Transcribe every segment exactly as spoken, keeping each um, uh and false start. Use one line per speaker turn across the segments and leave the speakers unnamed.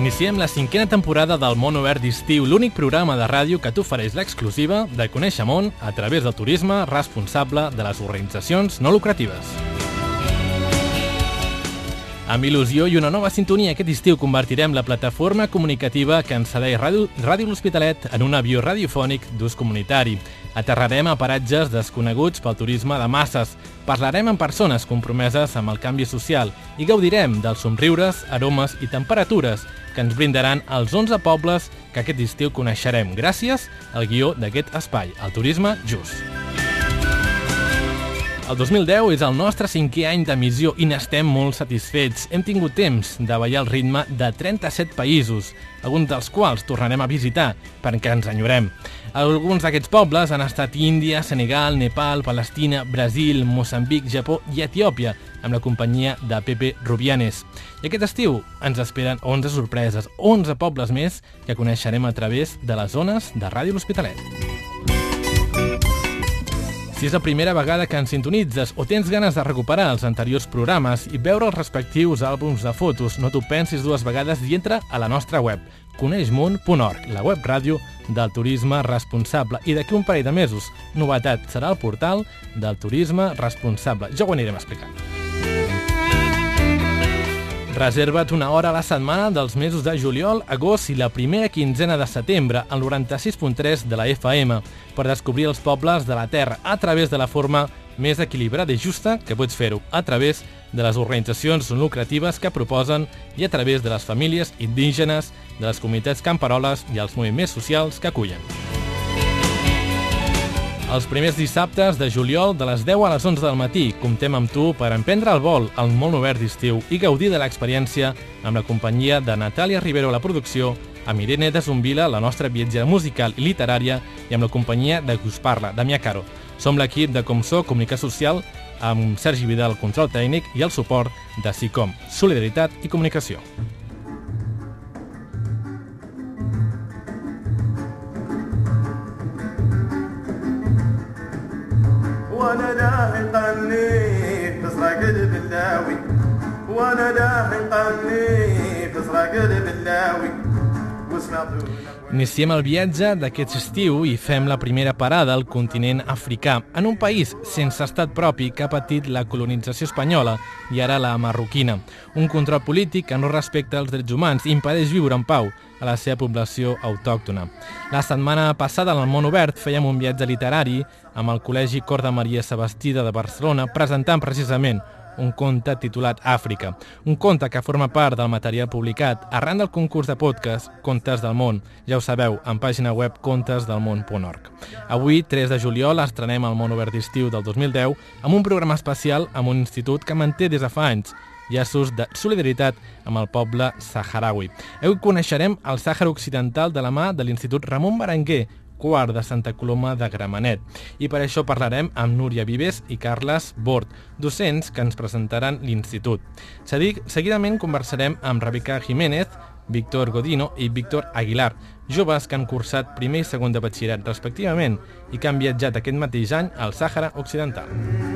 Iniciem la cinquena temporada del Món Obert d'Estiu, l'únic programa de ràdio que t'ofereix l'exclusiva de conèixer món a través del turisme responsable de les organitzacions no lucratives. Amb il·lusió i una nova sintonia aquest estiu convertirem la plataforma comunicativa que ens cedeix Ràdio, Ràdio L'Hospitalet en un avió radiofònic d'ús comunitari. Aterrarem a paratges desconeguts pel turisme de masses, parlarem amb persones compromeses amb el canvi social i gaudirem dels somriures, aromes i temperatures que ens brindaran els onze pobles que aquest estiu coneixerem gràcies al guió d'aquest espai, el turisme just. El dos mil deu és el nostre cinquè any d'emissió i n'estem molt satisfets. Hem tingut temps de ballar el ritme de trenta-set països, alguns dels quals tornarem a visitar perquè ens enyorem. Alguns d'aquests pobles han estat Índia, Senegal, Nepal, Palestina, Brasil, Moçambic, Japó i Etiòpia, amb la companyia de Pepe Rubianes. I aquest estiu ens esperen onze sorpreses, onze pobles més que coneixerem a través de les zones de Ràdio L'Hospitalet. Si és la primera vegada que ens sintonitzes o tens ganes de recuperar els anteriors programes i veure els respectius àlbums de fotos, no t'ho pensis dues vegades i entra a la nostra web, coneix món punt org, la web ràdio del turisme responsable. I d'aquí un parell de mesos, novetat, serà el portal del turisme responsable. Ja ho anirem explicant. Reserva't una hora a la setmana dels mesos de juliol, agost i la primera quinzena de setembre al noranta-sis punt tres de la F M per descobrir els pobles de la Terra a través de la forma més equilibrada i justa que pots fer-ho, a través de les organitzacions no lucratives que proposen i a través de les famílies indígenes, de les comunitats camperoles i els moviments socials que acullen. Els primers dissabtes de juliol de les deu a les onze del matí comptem amb tu per emprendre el vol al Món Obert d'Estiu i gaudir de l'experiència amb la companyia de Natàlia Rivero a la producció, amb Irene de Zumbila, la nostra viatgera musical i literària, i amb la companyia de Qui us parla, Damià Caro. Som l'equip de Comsó Comunicació Social, amb Sergi Vidal, control tècnic, i el suport de SICOM, Solidaritat i Comunicació.
وانا داهي قلبي تصرق باللاوي وانا داهي قلبي تصرق باللاوي
Iniciem el viatge d'aquest estiu i fem la primera parada al continent africà, en un país sense estat propi que ha patit la colonització espanyola i ara la marroquina. Un control polític que no respecta els drets humans i impedeix viure en pau a la seva població autòctona. La setmana passada al Món Obert fèiem un viatge literari amb el Col·legi Cor de Maria Sabastida de Barcelona presentant precisament un conte titulat Àfrica, un conte que forma part del material publicat arran del concurs de podcast Contes del Món, ja ho sabeu, en pàgina web contes del món punt org. Avui, tres de juliol, estrenem el Món Obert d'Estiu del dos mil deu amb un programa especial amb un institut que manté des de fa anys llaços de solidaritat amb el poble saharaui. Avui coneixerem el Sàhara Occidental de la mà de l'Institut Ramon Berenguer, quart de Santa Coloma de Gramenet. I per això parlarem amb Núria Vives i Carles Bort, docents que ens presentaran l'institut. Seguidament conversarem amb Rebeca Jiménez, Víctor Godino i Víctor Aguilar, joves que han cursat primer i segon de batxillerat respectivament i que han viatjat aquest mateix any al Sàhara Occidental.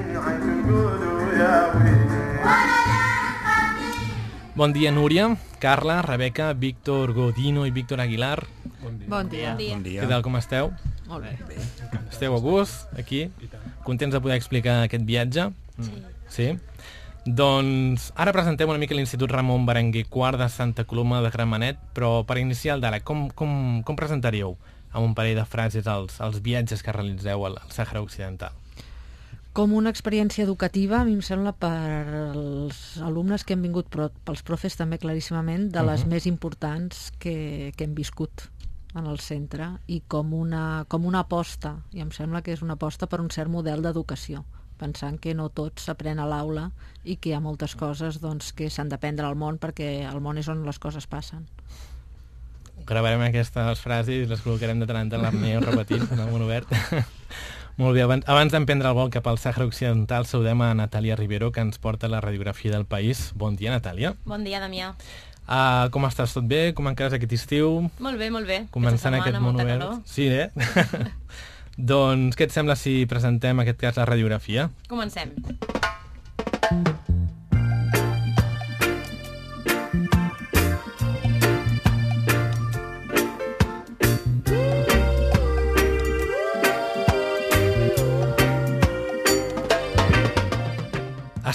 Bon dia, Núria, Carla, Rebeca, Víctor Godino i Víctor Aguilar.
Bon dia. Bon dia.
Bon dia.
Què tal, com esteu?
Molt bé.
Bé.
Esteu a gust, aquí? Contents de poder explicar aquest viatge?
Sí.
Sí? Doncs ara presentem una mica l'Institut Ramon Berenguer quart de Santa Coloma de Gramenet, però per iniciar el d'ara, com, com, com presentaríeu amb un parell de frases els, els viatges que realitzeu al, al Sàhara Occidental?
Com una experiència educativa, a mi em sembla, per als alumnes que han vingut, però pels profes també claríssimament, de les uh-huh. més importants que, que hem viscut en el centre, i com una, com una aposta, i em sembla que és una aposta per un cert model d'educació, pensant que no tot s'aprèn a l'aula i que hi ha moltes coses doncs, que s'han d'aprendre al món, perquè al món és on les coses passen.
Gravarem aquestes frases i les col·locarem de tant en tant, les anirem repetint en el Món Obert. Molt bé, abans, abans d'emprendre el vol cap al Sàhara Occidental, saludem a Natàlia Rivero, que ens porta la radiografia del país. Bon dia, Natàlia.
Bon dia, Damià.
Uh, com estàs? Tot bé? Com encares aquest estiu?
Molt bé, molt bé.
Començant aquest Món Obert. Sí, eh? Doncs què et sembla si presentem, en aquest cas, la radiografia?
Comencem.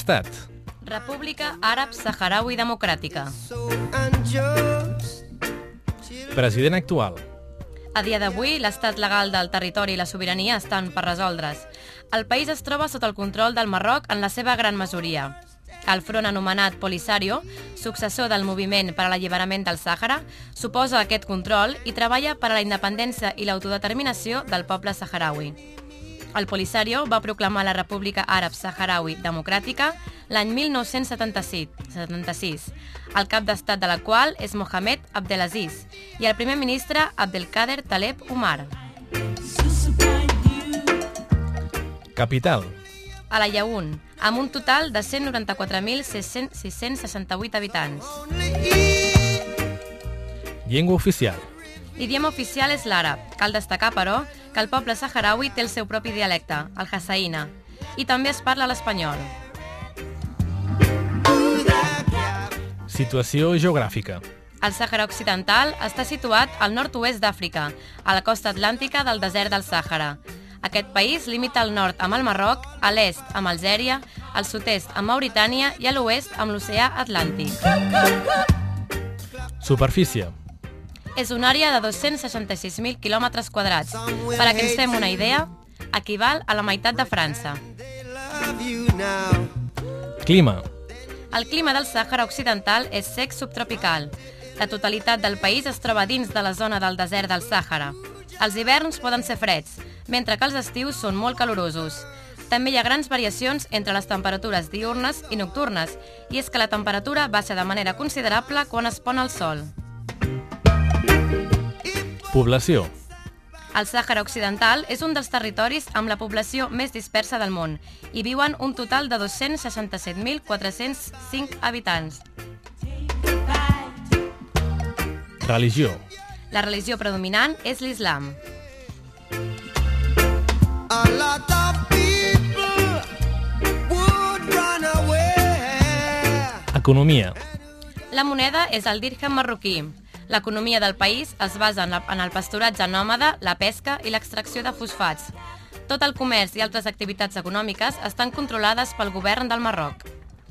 Estat.
República Àrab Saharaui Democràtica.
President actual.
A dia d'avui, l'estat legal del territori i la sobirania estan per resoldre's. El país es troba sota el control del Marroc en la seva gran majoria. El front anomenat Polisario, successor del moviment per a l'alliberament del Sàhara, suposa aquest control i treballa per a la independència i l'autodeterminació del poble saharaui. El Polisario va proclamar la República Àrab Saharaui Democràtica l'any mil nou-cents setanta-sis, el cap d'estat de la qual és Mohamed Abdelaziz i el primer ministre Abdelkader Taleb Umar.
Capital.
Al-Aaiún, amb un total de cent noranta-quatre mil sis-cents seixanta-vuit habitants.
Llengua oficial.
L'idioma oficial és l'àrab. Cal destacar, però, que el poble saharaui té el seu propi dialecte, el hassaïna, i també es parla l'espanyol.
Situació geogràfica.
El Sàhara Occidental està situat al nord-oest d'Àfrica, a la costa atlàntica del desert del Sàhara. Aquest país limita al nord amb el Marroc, a l'est amb Algèria, al sud-est amb Mauritània i a l'oest amb l'oceà Atlàntic.
Superfície.
És una àrea de dos-cents seixanta-sis mil quilòmetres quadrats. Per a que ens fem una idea, equival a la meitat de França.
Clima.
El clima del Sàhara Occidental és sec subtropical. La totalitat del país es troba dins de la zona del desert del Sàhara. Els hiverns poden ser freds, mentre que els estius són molt calorosos. També hi ha grans variacions entre les temperatures diürnes i nocturnes, i és que la temperatura baixa de manera considerable quan es pon el sol.
Població.
El Sàhara Occidental és un dels territoris amb la població més dispersa del món. Hi viuen un total de dos-cents seixanta-set mil quatre-cents cinc habitants.
Religió.
La religió predominant és l'islam.
Economia.
La moneda és el dirham marroquí. L'economia del país es basa en, la, en el pasturatge nòmada, la pesca i l'extracció de fosfats. Tot el comerç i altres activitats econòmiques estan controlades pel govern del Marroc.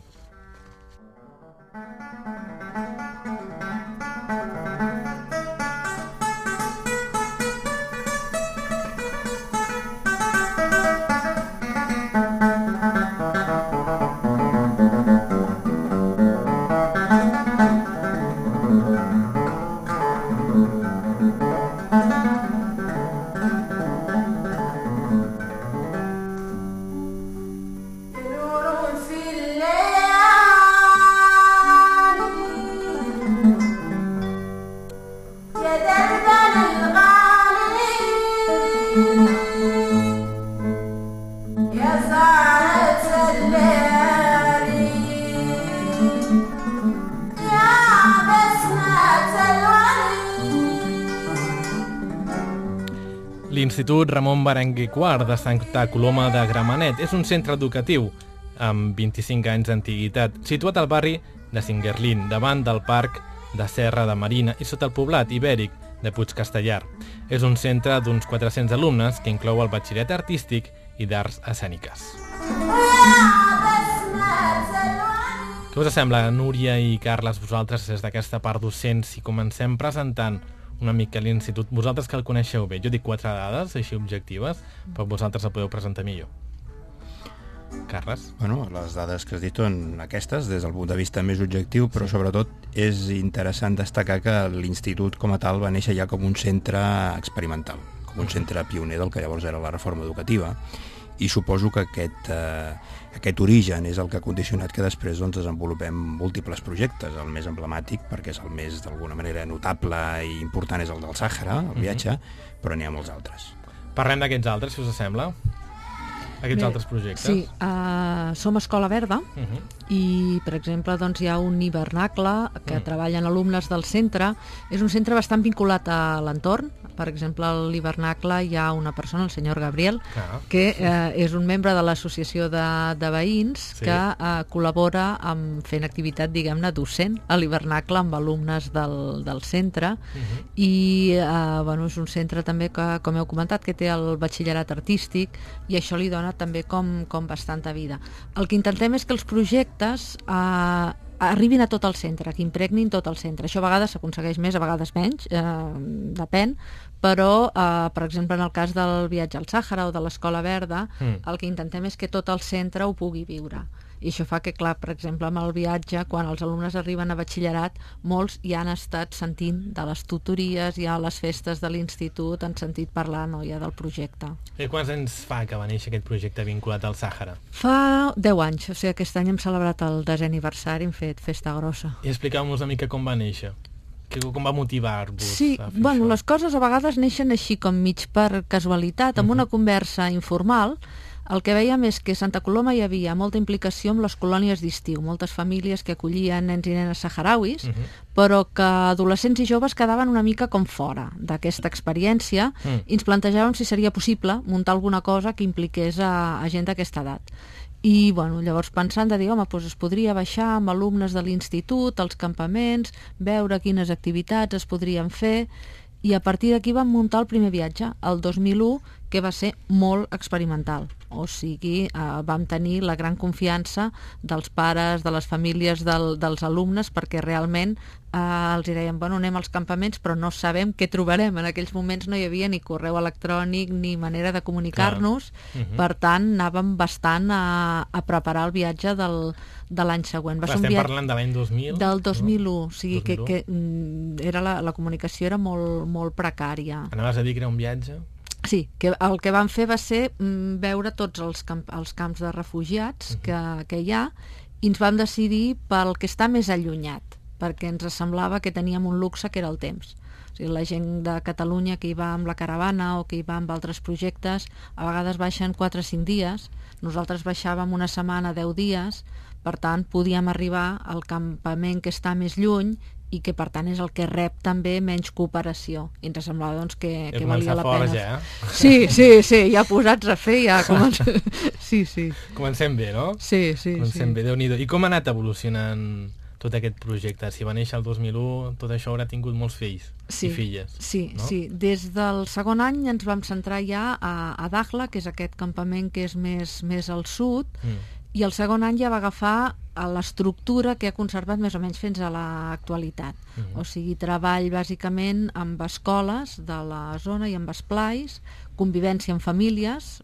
L'Institut Ramon Berenguer quart de Santa Coloma de Gramenet és un centre educatiu amb vint-i-cinc anys d'antiguitat, situat al barri de Singuerlín, davant del Parc de Serra de Marina i sota el poblat ibèric de Puigcastellar. És un centre d'uns quatre-cents alumnes que inclou el batxillerat artístic i d'arts escèniques. Què us sembla, Núria i Carles, vosaltres des d'aquesta part docent, si comencem presentant una mica l'Institut, vosaltres que el coneixeu bé? Jo dic quatre dades, així objectives, però vosaltres el podeu presentar millor. Carles?
Bueno, les dades que has dit són aquestes, des del punt de vista més objectiu, però sobretot és interessant destacar que l'Institut com a tal va néixer ja com un centre experimental, com un centre pioner del que llavors era la reforma educativa, i suposo que aquest, eh, aquest origen és el que ha condicionat que després doncs, desenvolupem múltiples projectes. El més emblemàtic, perquè és el més d'alguna manera notable i important, és el del Sàhara, el viatge, uh-huh. però n'hi ha molts altres.
Parlem d'aquests altres, si us sembla. Aquests Bé, altres projectes.
Sí, uh, som Escola Verda uh-huh. i, per exemple, doncs, hi ha un hivernacle que uh-huh. treballen alumnes del centre. És un centre bastant vinculat a l'entorn, per exemple, a l'hivernacle hi ha una persona, el senyor Gabriel,
Ah.
que eh, és un membre de l'associació de, de veïns
Sí.
que eh, col·labora amb fent activitat, diguem-ne, docent a l'hivernacle amb alumnes del, del centre.
Uh-huh.
I eh, bueno, és un centre també que, com heu comentat, que té el batxillerat artístic i això li dona també com, com bastanta vida. El que intentem és que els projectes eh, arribin a tot el centre, que impregnin tot el centre. Això a vegades s'aconsegueix més, a vegades menys, eh, depèn, però, eh, per exemple, en el cas del viatge al Sàhara o de l'Escola Verda,
Mm.
el que intentem és que tot el centre ho pugui viure. I això fa que, clar, per exemple, amb el viatge, quan els alumnes arriben a batxillerat, molts ja han estat sentint de les tutories, ja a les festes de l'institut, han sentit parlar, no, ja del projecte.
I quants anys fa que va néixer aquest projecte vinculat al Sàhara?
Fa deu anys, o sigui, aquest any hem celebrat el desè aniversari, hem fet festa grossa.
I expliqueu-nos una mica com va néixer. Que, com va motivar-vos
Sí,
a fer
bueno,
això?
les coses a vegades neixen així com mig per casualitat, amb una conversa informal. El que veiem és que a Santa Coloma hi havia molta implicació amb les colònies d'estiu, moltes famílies que acollien nens i nenes saharauis,
Mhm.
però que adolescents i joves quedaven una mica com fora d'aquesta experiència
Mm.
i ens plantejàvem si seria possible muntar alguna cosa que impliqués a, a gent d'aquesta edat. I bueno, llavors pensant de dir, home, doncs es podria baixar amb alumnes de l'institut, als campaments, veure quines activitats es podrien fer, i a partir d'aquí vam muntar el primer viatge, el dos mil u, que va ser molt experimental. O sigui, eh, vam tenir la gran confiança dels pares, de les famílies del, dels alumnes, perquè realment eh, els hi deien, bueno, anem als campaments, però no sabem què trobarem. En aquells moments no hi havia ni correu electrònic ni manera de comunicar-nos,
Mhm.
per tant, anàvem bastant a, a preparar el viatge del, de l'any següent. Va
Clar,
ser un
estem
viatge
parlant de l'any dos mil?
del dos mil u, o sigui
dos mil u.
que, que mm, era la, la comunicació era molt, molt precària.
Anaves a dir que era un viatge?
Sí, que el que vam fer va ser mm, veure tots els, camp, els camps de refugiats que, que hi ha, i ens vam decidir pel que està més allunyat, perquè ens semblava que teníem un luxe que era el temps. O sigui, la gent de Catalunya que hi va amb la caravana o que hi va amb altres projectes, a vegades baixen quatre o cinc dies, nosaltres baixàvem una setmana, deu dies, per tant podíem arribar al campament que està més lluny i que per tant és el que rep també menys cooperació, i ens semblava doncs que,
He
que valia
començat
la
fort
pena.
ja, eh?
Sí, sí, sí, ja posats a fer, ja comencem... Sí, sí,
Comencem bé, no?
sí, sí,
Comencem
sí.
bé, Déu-n'hi-do. I com ha anat evolucionant tot aquest projecte? Si va néixer el dos mil u, tot això haurà tingut molts fills
Sí,
i filles.
sí,
no?
sí. Des del segon any ens vam centrar ja a, a Dakhla, que és aquest campament que és més, més al sud,
Mm.
i el segon any ja va agafar a l'estructura que ha conservat més o menys fins a l'actualitat.
Mhm.
O sigui, treball bàsicament amb escoles de la zona i amb esplais, convivència amb famílies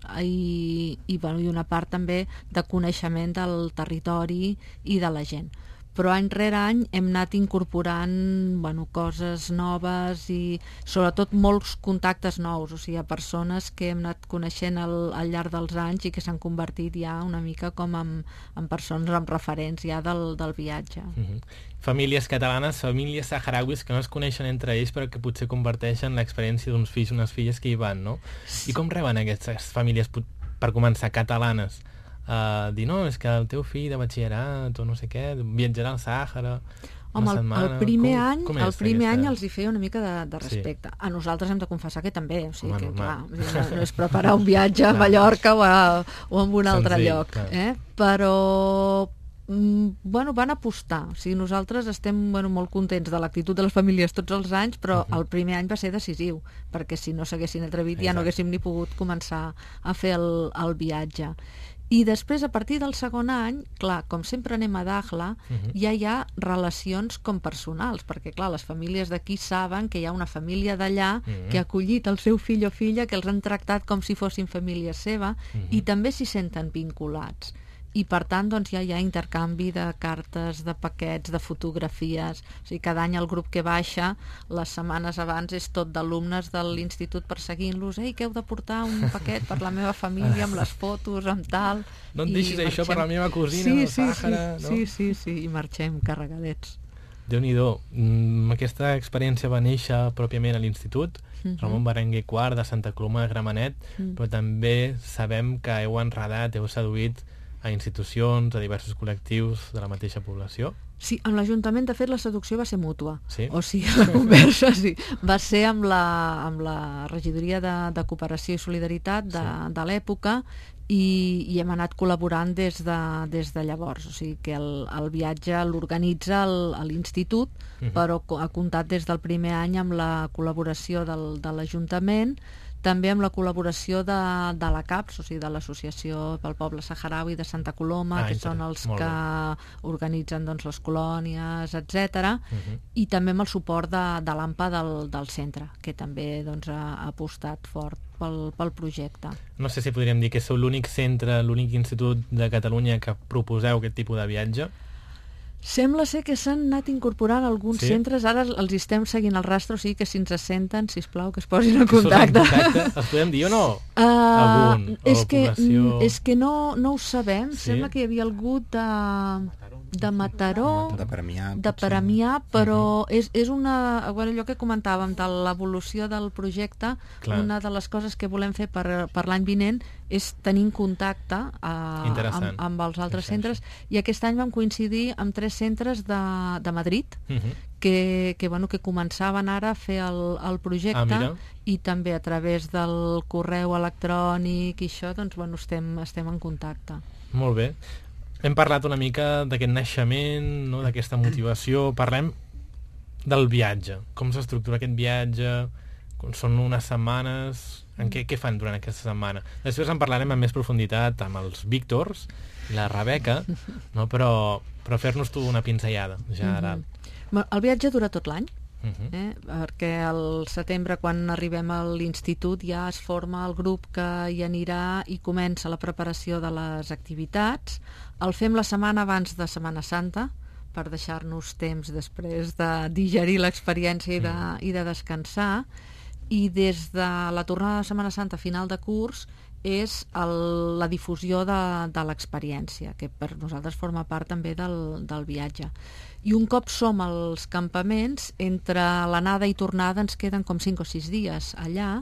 i, i, bueno, i una part també de coneixement del territori i de la gent. Però any rere any hem anat incorporant, bueno, coses noves i sobretot molts contactes nous, o sigui, persones que hem anat coneixent al, al llarg dels anys i que s'han convertit ja una mica com en, en persones amb referents ja del, del viatge.
Mhm. Famílies catalanes, famílies saharauis que no es coneixen entre ells però que potser comparteixen l'experiència d'uns fills, unes filles que hi van, no? I com reben aquestes famílies, pot- per començar, catalanes? Uh, dir, no, és que el teu fill de batxillerat o no sé què, viatjarà al Sàhara
Home,
una
el,
setmana...
el primer
com,
any,
com
el
és
primer
aquesta?
any els hi feia una mica de, de
Sí.
respecte. A nosaltres hem de confessar que també, o sigui
Home,
que clar,
normal.
vull dir, no, no és preparar un viatge a Mallorca o a, o a un altre
Senzill,
lloc,
clar.
eh? Però mm, bueno, van apostar. O sigui, nosaltres estem bueno, molt contents de l'actitud de les famílies tots els anys, però
Mhm.
el primer any va ser decisiu, perquè si no s'haguessin atrevit ja no
Exacte.
haguéssim ni pogut començar a fer el, el viatge. I després, a partir del segon any, clar, com sempre anem a Dakhla,
Mhm.
ja hi ha relacions com personals, perquè, clar, les famílies d'aquí saben que hi ha una família d'allà
Mhm.
que ha acollit el seu fill o filla, que els han tractat com si fossin família seva,
Mhm.
i també s'hi senten vinculats. I, per tant, doncs, ja hi ha intercanvi de cartes, de paquets, de fotografies. O sigui, cada any el grup que baixa, les setmanes abans, és tot d'alumnes de l'institut perseguint-los. Ei, que heu de portar un paquet per la meva família, amb les fotos, amb tal...
No et
I
deixis això per la meva cosina
sí,
del
sí,
Sàhara,
sí,
no?
sí, sí, sí, i marxem carregadets.
Déu-n'hi-do. Mm, aquesta experiència va néixer pròpiament a l'Institut
Mhm.
Ramon Berenguer quart de Santa Coloma de Gramenet,
Mm.
però també sabem que heu enredat, heu seduït a institucions, a diversos col·lectius de la mateixa població.
Sí, amb l'Ajuntament, de fet, la seducció va ser mútua.
Sí?
O sigui, la conversa, sí. Va ser amb la, amb la regidoria de, de Cooperació i Solidaritat de, sí. de l'època i, i hem anat col·laborant des de, des de llavors. O sigui que el, el viatge l'organitza l'Institut, uh-huh. però ha comptat des del primer any amb la col·laboració del, de l'Ajuntament, també amb la col·laboració de, de la CAPS, o sigui, de l'Associació pel Poble Saharaui de Santa Coloma, ah, que són els que bé. organitzen doncs, les colònies, etcètera, uh-huh. i també amb el suport de, de l'A M P A del, del centre, que també doncs, ha, ha apostat fort pel, pel projecte.
No sé si podríem dir que sou l'únic centre, l'únic institut de Catalunya que proposeu aquest tipus de viatge.
Sembla ser que s'han anat incorporant alguns sí? centres, ara els estem seguint el rastre, o sigui que si ens senten, sisplau, que es posin en contacte.
contacte. Els podem dir o no?
Uh,
Algun,
és,
o
que,
població...
és que no, no ho sabem, sí? Sembla que hi havia algú de, de Mataró,
de Premià,
de Premià, però uh-huh. és, és una... Bueno, allò que comentàvem de l'evolució del projecte, clar. Una de les coses que volem fer per, per l'any vinent és tenir en contacte uh, amb, amb els altres centres, i aquest any vam coincidir amb tres centres de, de Madrid, uh-huh. que, que, bueno, que començaven ara a fer el, el projecte, ah, i també a través del correu electrònic i això, doncs, bueno, estem, estem en contacte.
Molt bé. Hem parlat una mica d'aquest naixement, no? D'aquesta motivació. Parlem del viatge. Com s'estructura aquest viatge? Són unes setmanes... En què, què fan durant aquesta setmana? Després en parlarem amb més profunditat amb els Víctors i la Rebeca, no? però, però fer-nos tu una pinzellada general.
Mm-hmm. El viatge dura tot l'any,
uh-huh.
eh? perquè al setembre, quan arribem a l'institut, ja es forma el grup que hi anirà i comença la preparació de les activitats. El fem la setmana abans de Setmana Santa, per deixar-nos temps després de digerir l'experiència i de, mm. i de descansar. I des de la tornada de Setmana Santa a final de curs és el, la difusió de, de l'experiència, que per nosaltres forma part també del, del viatge. I un cop som als campaments, entre l'anada i tornada ens queden com cinc o sis dies allà.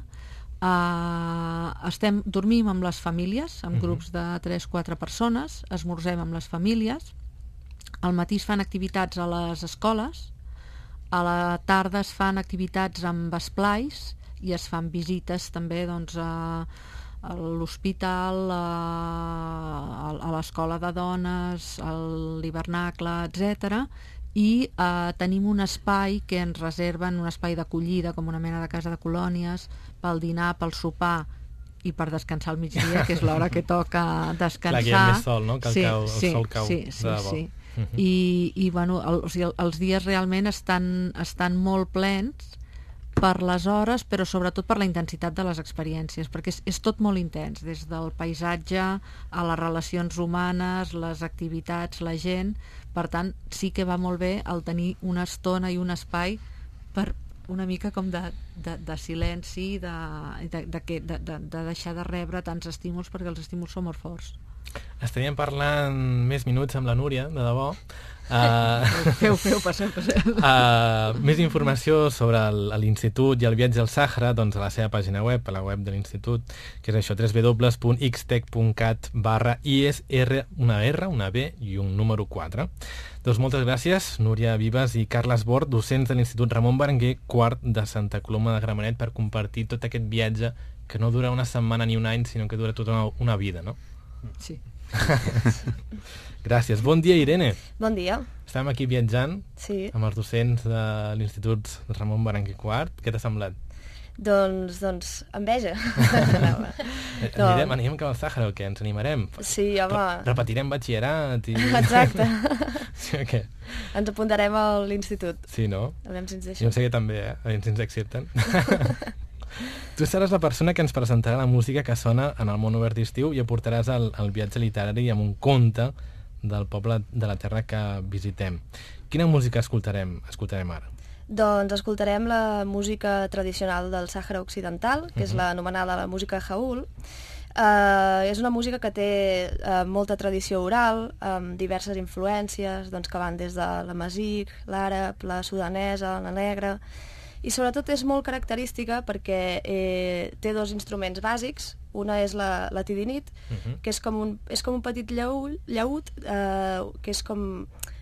Uh, estem, dormim amb les famílies, amb uh-huh. grups de tres o quatre persones, esmorzem amb les famílies, al matí es fan activitats a les escoles, a la tarda es fan activitats amb esplais i es fan visites també doncs, a, a l'hospital, a, a l'escola de dones, a l'hivernacle, etcètera. I eh, tenim un espai que ens reserven, un espai d'acollida, com una mena de casa de colònies, pel dinar, pel sopar i per descansar al migdia, que és l'hora que toca descansar.
Clar, que hi ha més sol, no? Que el,
sí,
cau, el
sí,
sol cau
sí, sí,
de debò.
Sí. Uh-huh. I, i bueno, el, o sigui, els dies realment estan, estan molt plens per les hores, però sobretot per la intensitat de les experiències, perquè és, és tot molt intens, des del paisatge a les relacions humanes, les activitats, la gent. Per tant, sí que va molt bé el tenir una estona i un espai per una mica com de, de, de silenci, de, de, de, de, de, de deixar de rebre tants estímuls, perquè els estímuls són molt forts.
Estaríem parlant més minuts amb la Núria, de debò. Uh,
feu, feu, passeu, passeu.
Uh, més informació sobre l'Institut i el viatge al Sàhara, doncs a la seva pàgina web, a la web de l'Institut, que és això, w w w punt xtec punt cat barra I S R, una R, una B i un número quatre. Doncs moltes gràcies, Núria Vives i Carles Bort, docents de l'Institut Ramon Berenguer, quart de Santa Coloma de Gramenet, per compartir tot aquest viatge que no dura una setmana ni un any, sinó que dura tota una, una vida, no?
Sí.
Gràcies. Bon dia, Irene.
Bon dia.
Estem aquí viatjant
sí.
amb els docents de l'Institut Ramon Berenguer quart. Què t'ha semblat?
Doncs, doncs enveja.
no. Anirem, anirem cap al Sàhara o què? Ens animarem?
Sí, home.
Re repetirem batxillerat i...
Exacte.
Sí, o què?
Ens apuntarem a l'institut.
Sí, no?
A veure si ens deixen.
Jo em sé que també, eh? A veure si ens accepten. Tu seràs la persona que ens presentarà la música que sona en el món obert d'estiu i aportaràs el, el viatge literari amb un conte del poble de la terra que visitem. Quina música escoltarem, escoltarem ara?
Doncs escoltarem la música tradicional del Sàhara Occidental, que uh-huh. és l'anomenada la música Haul. Uh, és una música que té uh, molta tradició oral, amb diverses influències doncs, que van des de l'amazic, l'àrab, la sudanesa, la negra... I sobretot és molt característica perquè eh, té dos instruments bàsics. Una és la, la tidinit, uh-huh. que és com un, és com un petit llaüt, llaüt eh, que és com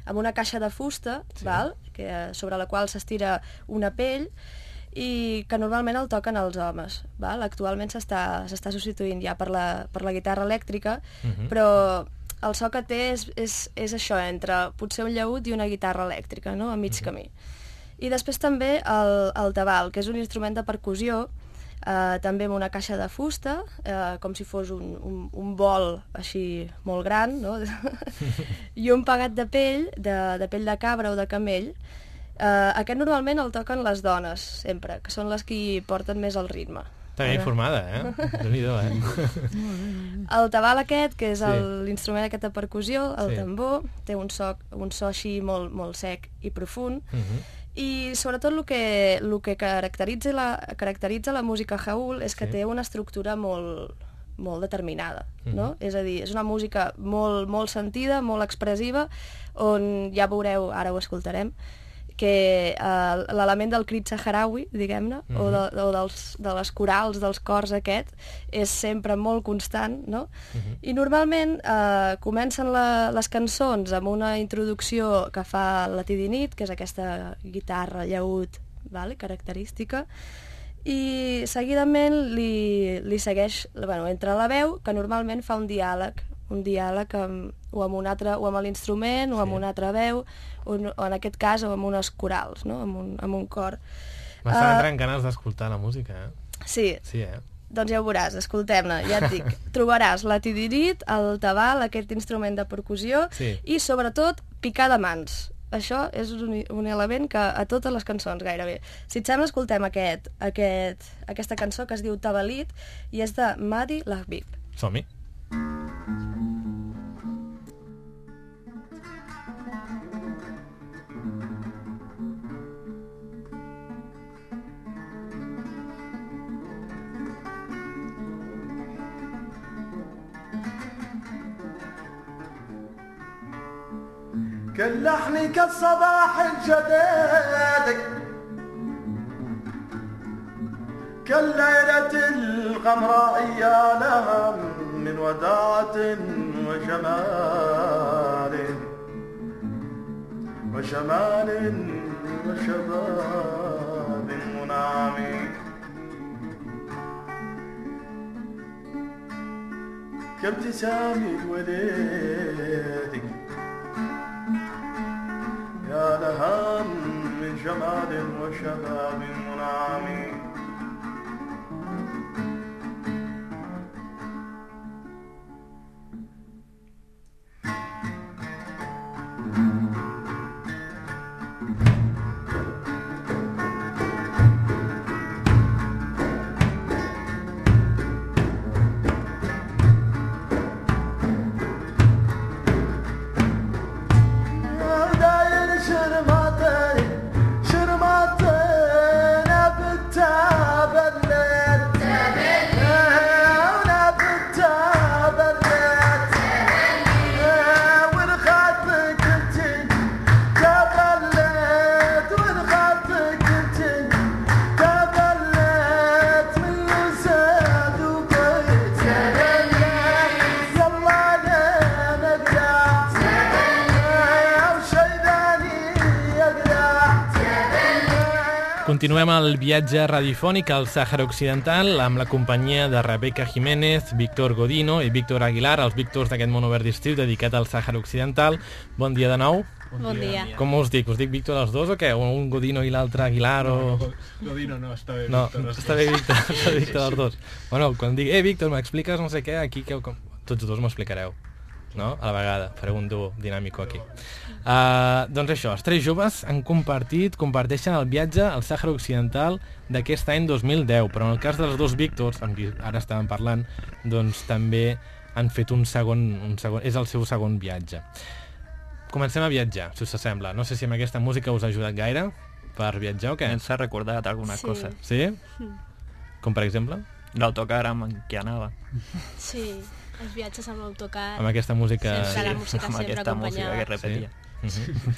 amb una caixa de fusta, sí. val? Que, sobre la qual s'estira una pell, i que normalment el toquen els homes. Val? Actualment s'està substituint ja per la, per la guitarra elèctrica, uh-huh. però el so que té és, és, és això, entre potser un llaüt i una guitarra elèctrica, no? A mig uh-huh. camí. I després també el, el tabal, que és un instrument de percussió, eh, també amb una caixa de fusta, eh, com si fos un, un, un bol així molt gran, no? I un pegat de pell, de, de pell de cabra o de camell. Eh, aquest normalment el toquen les dones, sempre, que són les que porten més el ritme.
Està ben informada, eh? Déu-n'hi-do, eh?
El tabal aquest, que és sí. l'instrument aquest de percussió, el
sí.
tambor, té un so, un so així molt, molt sec i profund,
Uh-huh.
i sobretot el que, el que caracteritza, la, caracteritza la música Jaül és que sí. té una estructura molt, molt determinada, uh-huh. no? És a dir, és una música molt, molt sentida, molt expressiva, on ja veureu, ara ho escoltarem, que eh, l'element del crit saharaui, diguem-ne, uh-huh. o, de, o dels, de les corals, dels cors aquest, és sempre molt constant, no? Uh-huh. I normalment eh, comencen la, les cançons amb una introducció que fa la Tidinit, que és aquesta guitarra, llaüt, vale? Característica, i seguidament li, li segueix, bueno, entre la veu, que normalment fa un diàleg, un diàleg amb, o amb un altre, o amb l'instrument, o amb sí. una altra veu, o, o en aquest cas o amb unes corals, no? amb, un, amb un cor.
M'està uh, entrant ganes d'escoltar la música, eh?
Sí.
Sí, eh?
Doncs ja ho veuràs, escoltem-la, ja et dic. Trobaràs la tidirit, el tabal, aquest instrument de percussió, sí. i sobretot picar de mans. Això és un, un element que a totes les cançons gairebé. Si et sembla, escoltem aquest, aquest, aquesta cançó que es diu Tabalit i és de Madi Lahbib.
Som-hi.
كاللحن كالصباح الجديد كالليلة القمراء يا لها من وداعة وجمال وشمال وشباب منعم كابتسام الوليد يا لها من جمال وشباب منعم
Continuem el viatge radiofònic al Sàhara Occidental amb la companyia de Rebeca Jiménez, Víctor Godino i Víctor Aguilar, els Víctors d'aquest monobert d'estiu dedicat al Sàhara Occidental. Bon dia de nou.
Bon, bon dia. dia.
Com us dic? Us dic Víctor els dos o què? O un Godino i l'altre Aguilar o...
No, Godino no, està bé
no,
Víctor.
Està bé Víctor, està bé Víctor els dos. Bueno, quan dic, eh Víctor, m'expliques no sé què, aquí que... tots dos m'ho explicareu. No? A la vegada, fareu un duo dinàmico aquí. Uh, doncs això, els tres joves han compartit, comparteixen el viatge al Sàhara Occidental d'aquest any dos mil deu, però en el cas dels dos Víctors, amb qui ara estàvem parlant, doncs també han fet un segon, un segon, és el seu segon viatge. Comencem a viatjar, si us sembla. No sé si amb aquesta música us ha ajudat gaire per viatjar o què?
Ens ha recordat alguna
sí.
cosa.
Sí? Com per exemple?
L'autocar amb què anava.
Sí, els viatges amb l'autocar.
Amb aquesta música...
Sempre
sí.
la música
amb
sempre
aquesta música que repetia.
Sí? Uh-huh.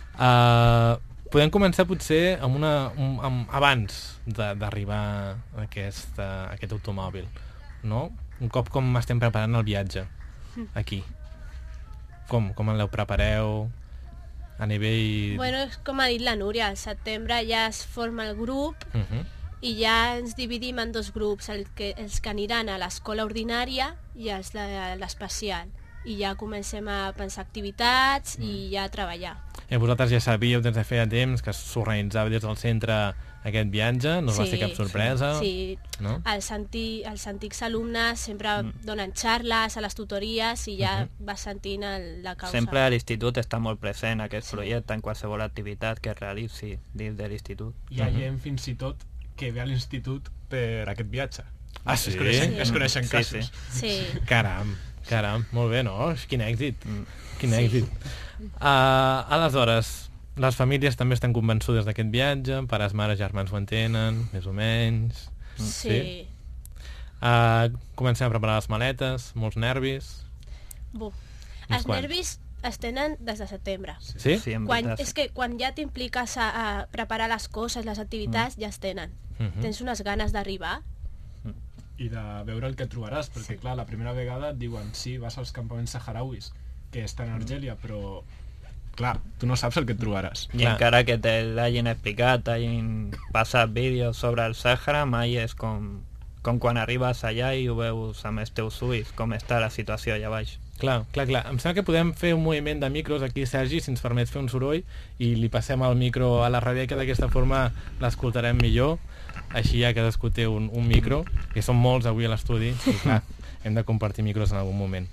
uh, podem començar potser amb una, un, amb, abans d'arribar a aquest, a aquest automòbil, no? Un cop com estem preparant el viatge aquí. Com? Com el prepareu? a nivell...
Bueno, és com ha dit la Núria, al setembre ja es forma el grup
Uh -huh.
i ja ens dividim en dos grups, el que, els que aniran a l'escola ordinària i els de l'especial. I ja comencem a pensar activitats i ja a treballar.
I vosaltres ja sabíeu des de feia temps que s'organitzava des del centre aquest viatge, no us va ser cap sorpresa?
Sí,
no?
els, anti, els antics alumnes sempre mm. donen xarles a les tutories i ja uh -huh. vas sentint el, la causa.
Sempre a l'institut està molt present aquest sí. projecte en qualsevol activitat que es realitzi dins de l'institut.
Hi ha gent fins i tot que ve a l'institut per aquest viatge.
Ah, sí?
Es coneixen,
Sí.
es coneixen
Sí,
casos.
Sí.
Caram, caram, molt bé, no? Quin èxit,
Mm.
quin
Sí.
èxit. Uh, aleshores, les famílies també estan convençudes d'aquest viatge, pares, mares, germans ho entenen, més o menys...
Sí.
Sí? Uh, comencem a preparar les maletes, molts nervis...
Bu.
Uns
Els
quants.
nervis es tenen des de setembre.
Sí?
Sí, en
Quan,
veritat.
és que quan ja t'impliques a, a preparar les coses, les activitats, mm. ja es tenen.
Uh -huh.
Tens unes ganes d'arribar.
I de veure el que trobaràs, perquè sí. clar, la primera vegada et diuen sí, vas als campaments saharauis, que estan a Argèlia, però clar, tu no saps el que et trobaràs.
I
Clar.
encara que te l'hagin explicat, hagin passat vídeos sobre el Sàhara, mai és com, com quan arribes allà i ho veus amb els teus ulls, com està la situació allà baix.
Clar, clar, clar. Em sembla que podem fer un moviment de micros aquí, Sergi, si ens permets fer un soroll, i li passem el micro a la Rebeca, d'aquesta forma l'escoltarem millor. Així ja cadascú té un, un micro, que són molts avui a l'estudi, i clar, hem de compartir micros en algun moment.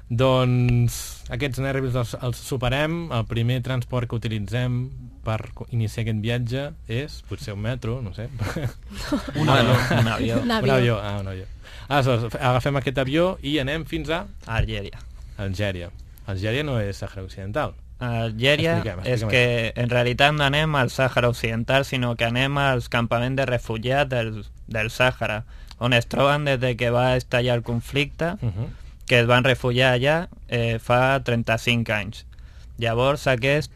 Doncs aquests nervis els, els superem. El primer transport que utilitzem per iniciar aquest viatge és potser un metro, no sé.
Un avió. Un avió.
Un avió.
Un avió, ah, un avió. Aleshores, agafem aquest avió i anem fins a
Argèria.
Algèria. Algèria no és Sàhara Occidental.
Algèria
Expliquem,
és
expliquem
que en realitat no anem al Sàhara Occidental, sinó que anem als campaments de refugiats del, del Sàhara, on es troben des de que va estallar el conflicte,
Uh -huh.
que es van refugiar allà eh, fa trenta-cinc anys. Llavors aquests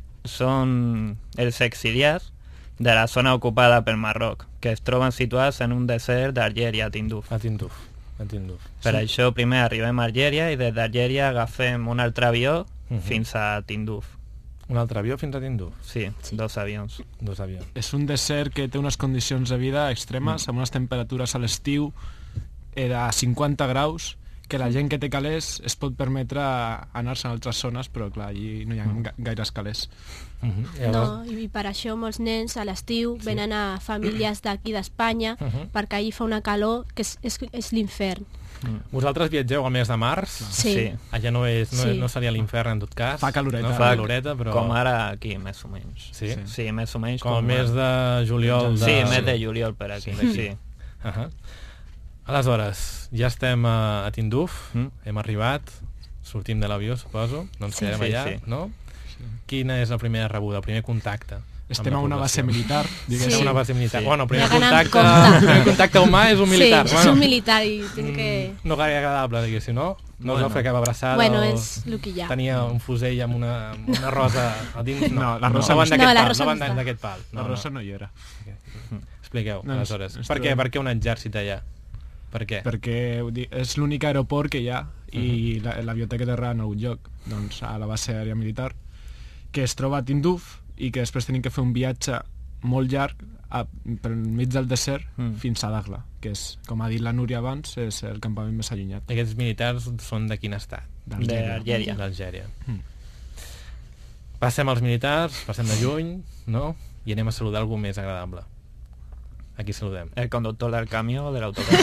són els exiliats de la zona ocupada pel Marroc, que es troben situats en un desert d'Algèria, a Tinduf.
A Tinduf. A Tinduf.
Per això primer arribem a Algèria i des d'Algèria agafem un altre avió
Uh -huh.
fins a Tinduf.
Un altre avió fins a Tinduf.
Sí,
Sí.
dos avions.
Dos avions.
És un desert que té unes condicions de vida extremes, amb unes temperatures a l'estiu eh, de cinquanta graus, que la gent que té calés es pot permetre anar-se a altres zones, però clar, allí no hi ha ga gaires calés.
Uh -huh.
No, i per això molts nens a l'estiu sí. venen a famílies d'aquí d'Espanya
Uh -huh.
perquè allí fa una calor que és, és, és l'infern.
Vosaltres viatgeu al mes de març?
Sí.
Sí.
Allà no, és, no,
Sí.
no seria l'infern en tot cas.
Fa caloreta.
No, fa
Fa
caloreta, però...
Com ara aquí, més o menys.
Sí?
Sí.
Sí, més o menys.
Com el mes de juliol. De...
Sí, mes de juliol per aquí,
Sí.
sí. sí.
Uh -huh. Aleshores, ja estem a, a Tinduf,
Mm.
hem arribat, sortim de l'avió, suposo, no ens
Sí.
quedem
Sí,
allà,
sí.
no? Quina és la primera rebuda, el primer contacte?
Estem a
amb la
una base
població?
militar, diguéssim.
Sí.
Sí.
Una base militar.
Sí.
Bueno, el primer
Ja que anem
contacte,
compte.
el primer contacte humà és un militar.
Sí,
bueno,
és un militar i tinc que...
mm, no gaire agradable, diguéssim, no? No
Bueno.
us vau fer cap abraçada
Bueno,
o
és el que hi ha.
tenia un fusell amb una, amb una rosa a dins?
No, la rosa
no, van
no
d'aquest
està. No, la
pal,
rosa
no van
no està.
d'aquest pal.
La Rosa no hi era.
Expliqueu,
No, ens-
aleshores.
ens
Per què?
trobem-
Per què un exèrcit allà? Per què?
Perquè ho di- és l'únic aeroport que hi ha i la- l'avió té que aterrar en algun lloc, doncs a la base aèria militar, que es troba a Tinduf i que després tenim que fer un viatge molt llarg a, per mig del desert
Mm.
fins a Dakhla, que és, com ha dit la Núria abans, és el campament més allunyat
Aquests militars són de quin estat?
D'Algèria.
D'Algèria.
Mm.
Passem als militars, passem de juny, no? I anem a saludar algú més agradable. A qui saludem?
El conductor del camió de l'autocar.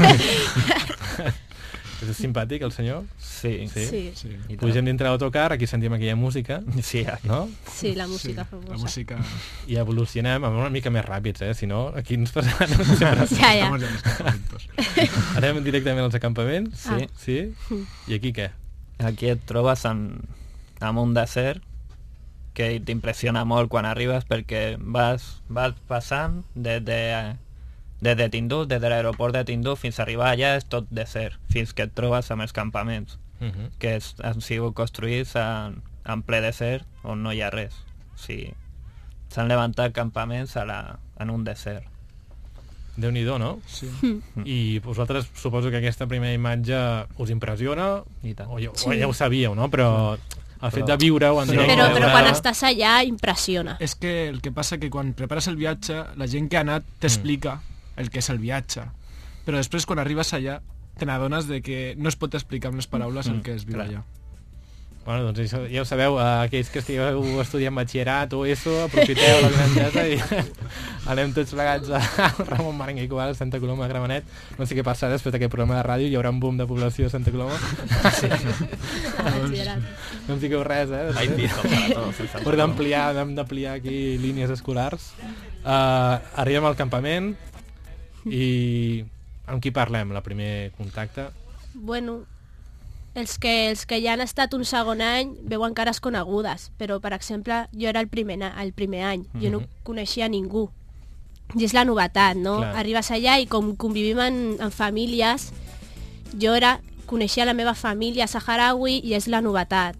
És simpàtic, el senyor?
Sí.
Sí.
Sí,
Sí,
I tant.
Pugem dintre l'autocar, aquí sentim aquella música,
Sí, aquí.
no?
sí, la música
sí,
famosa.
la música...
I evolucionem amb una mica més ràpids, eh? Si no, aquí ens passaran... No sé,
Ja, ja.
Estamos en los campamentos.
anem directament als acampaments?
Sí.
Sí? I aquí què?
Aquí et trobes en, en un desert que t'impressiona molt quan arribes perquè vas, vas passant des de, des de Tinduf, des de l'aeroport de Tinduf fins a arribar allà és tot desert, fins que et trobes amb els campaments,
Uh -huh.
que és, han sigut construïts en, en ple desert on no hi ha res. O sigui, s'han levantat campaments a la, en un desert.
Déu-n'hi-do, no?
Sí.
I vosaltres suposo que aquesta primera imatge us impressiona,
I tant.
o ja,
Sí.
o ja ho sabíeu, no? Però el fet de viure-ho en directe...
Però, però
veure-
quan estàs allà impressiona.
És que el que passa que quan prepares el viatge, la gent que ha anat t'explica el que és el viatge. Però després, quan arribes allà, te n'adones de que no es pot explicar amb les paraules el que és viure allà.
Bueno, doncs això, ja ho sabeu, eh, aquells que estigueu estudiant batxillerat o ESO, aprofiteu la grandesa i anem tots plegats a Ramon Marenga i Cubal, a Santa Coloma de Gramenet. No sé què passarà després d'aquest programa de ràdio, hi haurà un boom de població a Santa Coloma. Sí. No em digueu res, eh?
Hay pisos para todos en Santa
Per d'ampliar, hem d'ampliar aquí línies escolars. Uh, arribem al campament i amb qui parlem, el primer contacte?
Bueno, els que, els que ja han estat un segon any veuen cares conegudes, però, per exemple, jo era el primer, el primer any, jo no coneixia ningú. I és la novetat, no?
Clar.
Arribes allà i com convivim en, en famílies, jo era, coneixia la meva família saharaui i és la novetat.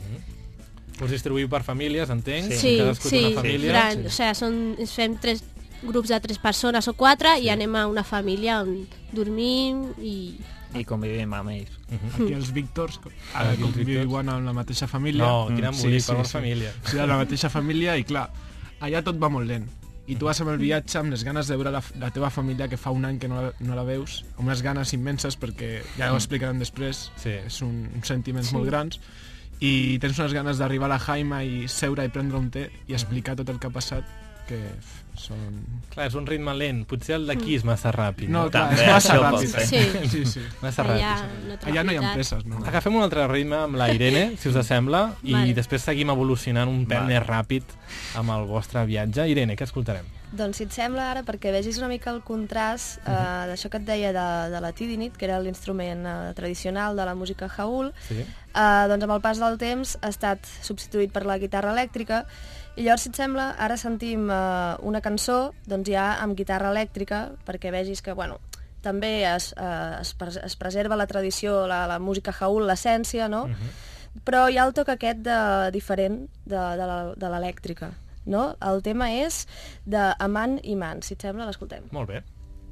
Us distribuïu per famílies, entenc?
Sí,
Cadascú té
sí,
una família.
gran, o sigui, són, ens fem tres grups de tres persones o quatre i anem a una família on dormim i...
I convivim amb ells.
Aquí els Víctors
Ah, aquí els
conviuen amb la mateixa família.
No, quin embolic, per la família.
Sí, amb la mateixa família i clar, allà tot va molt lent. I tu vas amb el viatge amb les ganes de veure la, la teva família que fa un any que no la, no la veus, amb unes ganes immenses perquè ja ho explicarem després,
Sí.
és un, uns sentiments
Sí.
molt grans i tens unes ganes d'arribar a la Jaima i seure i prendre un té i explicar tot el que ha passat que f, són...
Clar, és un ritme lent. Potser el d'aquí és massa ràpid.
No,
No,
clar,
També
és massa
això pot
ràpid.
ser.
Sí.
Sí, sí.
massa
Allà
ràpid.
no
Allà no hi ha
tranquil·litat.
empreses, no?
Agafem un altre ritme amb la Irene, si us sembla, i
Vale.
després seguim evolucionant un pèl
Vale.
més ràpid amb el vostre viatge. Irene, què escoltarem?
Doncs si et sembla ara, perquè vegis una mica el contrast eh, d'això que et deia de, de la tidinit, que era l'instrument eh, tradicional de la música jaül,
Sí.
eh, doncs amb el pas del temps ha estat substituït per la guitarra elèctrica i llavors, si et sembla, ara sentim eh, una cançó doncs ja amb guitarra elèctrica perquè vegis que, bueno, també es, eh, es, pres es preserva la tradició, la, la música jaül, l'essència, no?
Uh-huh.
Però hi ha el toc aquest de, diferent de, de la- de l'elèctrica, no? El tema és d'Aman i Man, si et sembla, l'escoltem.
Molt bé.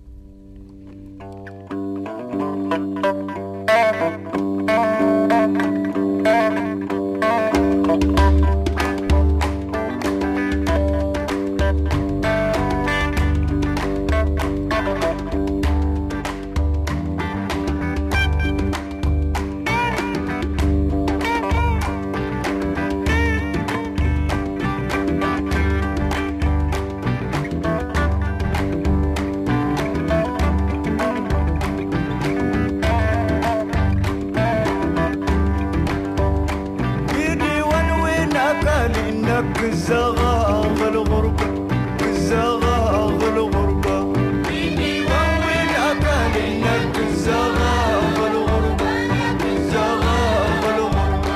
ايدي وينك لانك الزغاغ الغربة الزغاغ الغربة ايدي وينك لانك الزغاغ الغربة الزغاغ الغربة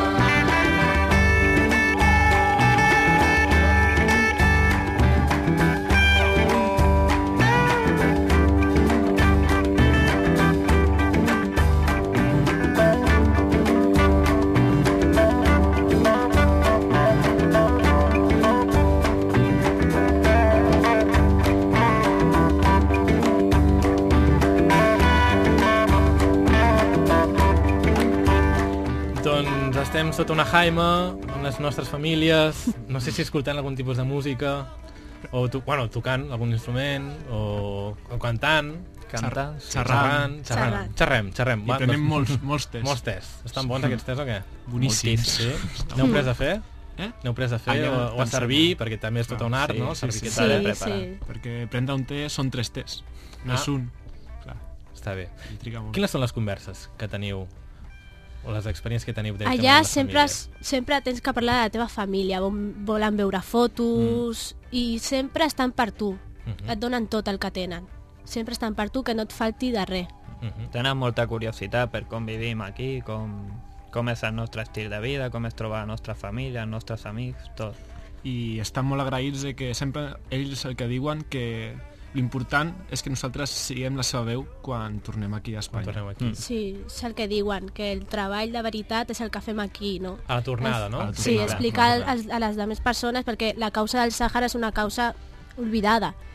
Doncs estem sota una jaima, amb les nostres famílies, no sé si escoltant algun tipus de música, o tu, bueno, tocant algun instrument, o, o cantant,
Cantant.
xerrant, xerrant,
Xerrant.
xerrem, xerrem.
I tenim molts, molts tests.
Molts tests. Estan bons aquests tests o què?
Boníssims.
Sí? N'heu pres a fer?
Eh?
N'heu pres a fer
Allà,
o, o a
tant
servir,
sí.
perquè també és tot un art,
Sí,
no?
sí,
Servir
sí,
que
s'ha de
Sí,
preparar.
sí.
Perquè prendre un té són tres tés, no
Ah.
és un. Clar,
Està bé.
i triga molt.
Quines són les converses que teniu o les experiències que teniu directament
Allà
amb les
sempre,
famílies?
has- sempre tens que parlar de la teva família, vol- volen veure fotos i sempre estan per tu,
Mhm.
et donen tot el que tenen. Sempre estan per tu, que no et falti de res.
Mhm.
Tenen molta curiositat per com vivim aquí, com, com és el nostre estil de vida, com es troba la nostra família, els nostres amics, tot.
I estan molt agraïts de que sempre ells el que diuen que l'important és que nosaltres siguem la seva veu quan tornem aquí a
Quan
Espanya.
torneu aquí.
Mm.
Sí, és el que diuen, que el treball de veritat és el que fem aquí, no?
A la tornada, no?
A la
Sí,
tornada.
explicar
Molt bé.
als- a les altres persones, perquè la causa del Sàhara és una causa oblidada.
Mm.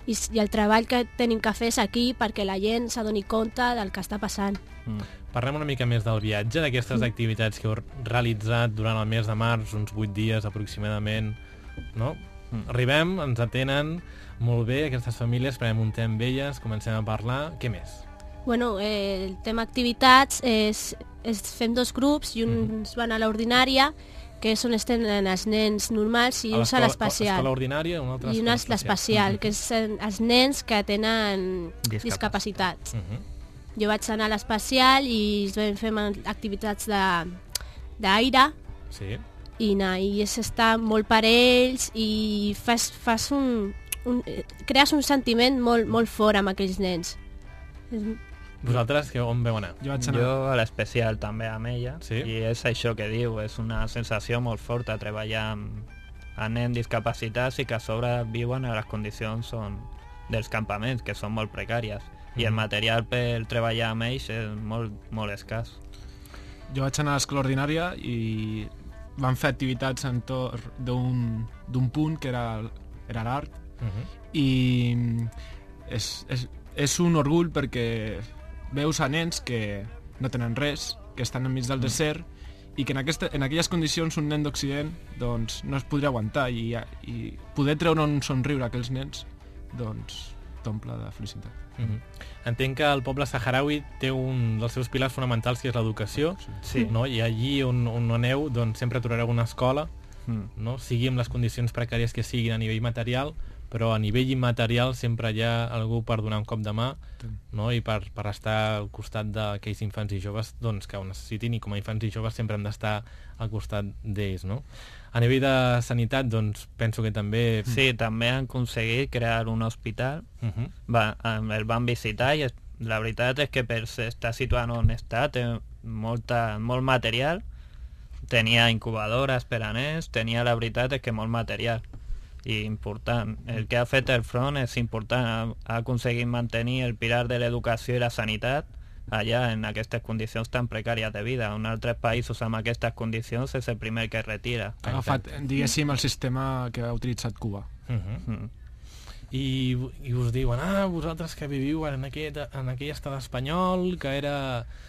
i, i el treball que tenim que fer és aquí perquè la gent s'adoni compte del que està passant.
Mm. Parlem una mica més del viatge, d'aquestes mm. activitats que heu realitzat durant el mes de març, uns vuit dies aproximadament, no? Mm. Arribem, ens atenen molt bé aquestes famílies, prenem un té amb elles, comencem a parlar, què més?
Bueno, eh, el tema activitats és, és fem dos grups i uns mm. van a l'ordinària, que és on estan els nens normals, i uns a l'especial.
Escola ordinària, una altra
I una és l'especial, mm-hmm. que és els nens que tenen Discap discapacitats. Mm-hmm. Jo vaig anar a l'especial i vam fer activitats d'aire,
sí.
i, na, i és estar molt per ells i fas, fas un, un, crees un sentiment molt, molt fort amb aquells nens.
Vosaltres, que on veu anar?
Jo, jo a l'especial també amb ella,
sí?
I és això que diu, és una sensació molt forta treballar amb, amb nens discapacitats i que a sobre viuen a les condicions són dels campaments, que són molt precàries, mm. i el material per treballar amb ells és molt, molt escàs.
Jo vaig anar a l'escola ordinària i vam fer activitats entorn d'un punt que era, era l'art, uh-huh. i és, és, és un orgull perquè veus a nens que no tenen res, que estan enmig del desert, i que en, aquesta, en aquelles condicions un nen d'Occident doncs, no es podria aguantar, i, i poder treure un somriure a aquells nens doncs t'omple de felicitat.
Mm-hmm. Entenc que el poble saharaui té un dels seus pilars fonamentals, que és l'educació, sí. no? I allí on, on aneu doncs, sempre trobareu una escola, mm. no? Sigui amb les condicions precàries que siguin a nivell material, però a nivell immaterial sempre hi ha algú per donar un cop de mà, no? I per, per estar al costat d'aquells infants i joves doncs, que ho necessitin, i com a infants i joves sempre hem d'estar al costat d'ells, no? A nivell de sanitat, doncs, penso que també...
Sí, també han aconseguit crear un hospital, uh-huh. Va, el van visitar, i la veritat és que per estar situat on està té molta, molt material, tenia incubadores per a nens, tenia la veritat és que molt material, i important. El que ha fet el front és important, ha, ha aconseguit mantenir el pilar de l'educació i la sanitat allà en aquestes condicions tan precàries de vida. En altres països amb aquestes condicions és el primer que es retira.
Ha agafat, diguéssim, el sistema que ha utilitzat Cuba.
Uh-huh. Mm. I, I us diuen, ah, vosaltres que viviu en aquell, en aquell estat espanyol, que era...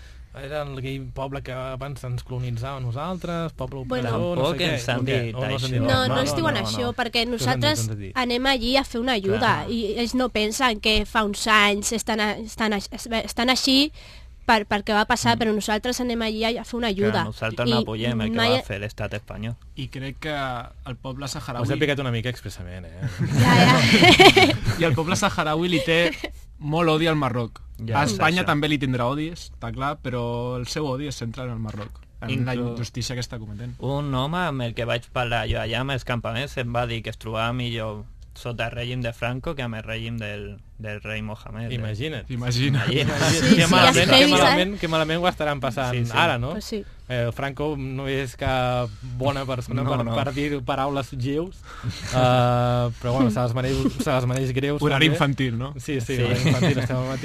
era aquell poble que abans ens colonitzava nosaltres, poble opresor,
bueno, no sé què. Ens han dit
no, no, no, no ens diuen no, no, això, no. perquè nosaltres anem allí a fer una ajuda, clar. I ells no pensen que fa uns anys estan, estan, estan així per, perquè va passar, mm. però nosaltres anem allí a fer una ajuda.
Clar, nosaltres no apoyem el que mai... va fer l'estat espanyol.
I crec que el poble saharaui...
Us he picat una mica expressament, eh?
Ja, ja.
I el poble saharaui li té molt odi al Marroc. Ja, a Espanya també li tindrà odi, està clar, però el seu odi es centra en el Marroc, en Inclu... la injustícia que està cometent.
Un home amb el que vaig parlar jo allà amb els campaments em va dir que es trobava millor sota el règim de Franco que amb el règim del, del rei Mohamed.
Imagina't.
Imagina't.
Imagina't.
Sí, que, malament, que, malament, que malament ho estaran passant sí, sí. ara, no?
Pues sí.
Eh, Franco no és cap bona persona no, per, no. per dir paraules lleus, uh, però bueno, se les mereix, se les mereix greus.
Horari infantil, no?
Sí, sí, sí. Horari infantil, estem al